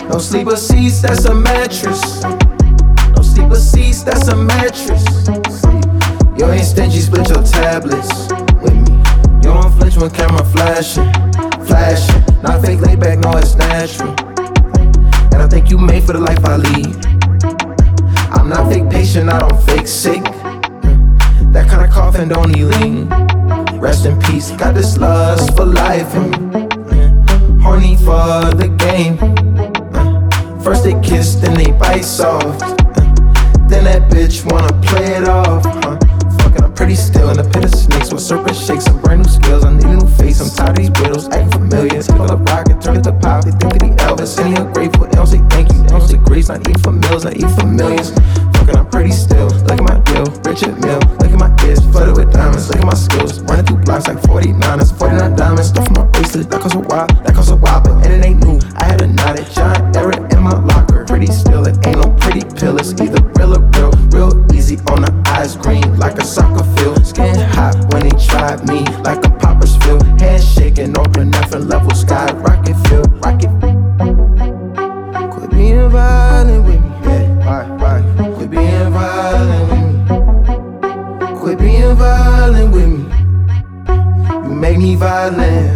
No sleeper seats, that's a mattress. No sleeper seats, that's a mattress. You ain't stingy, split your tablets with me. You don't flinch when camera flashing. Not fake, laid back, no, it's natural. And I think you made for the life I lead. I'm not fake patient, I don't fake sick. That kind of coughing don't need lean. Rest in peace, got this lust for life. Horny for the game. First they kiss, then they bite soft. Then that bitch wanna play it off. Fucking, I'm pretty still in the pit of snakes with serpent shakes. Some brand new skills, I need a new face. I'm tired of these widows acting familiar. Take all the rock and turn it to pop. They think that he Elvis, and he ungrateful. They don't say thank you, they don't say grace. Not eat for meals, not eat for millions. Fucking, I'm pretty still. Look at my deal, Richard Mill. Look at my ears, flooded with diamonds. Look at my skills, running through blocks like 49ers, 49 diamonds. Stuff from my bracelet, that costs a while, but and it ain't new. I had a knotted giant error in my locker. Pretty still, it ain't no pretty pill. It's either real or real easy on the eyes, green like a soccer field. Skin hot when they tried me, like a popper's field. Hands shaking on different level, sky rocket feel, rocket. Quit being violent with me, yeah. Quit being violent with me. Quit being violent with me. You make me violent.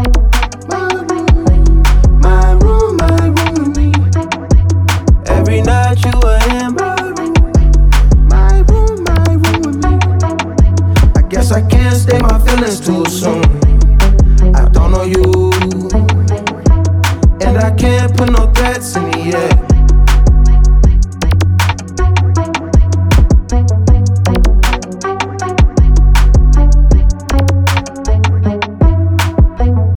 My room with me. Every night you are in my room with me. I guess I can't state my feelings too soon. I don't know you, and I can't put no threats in the air.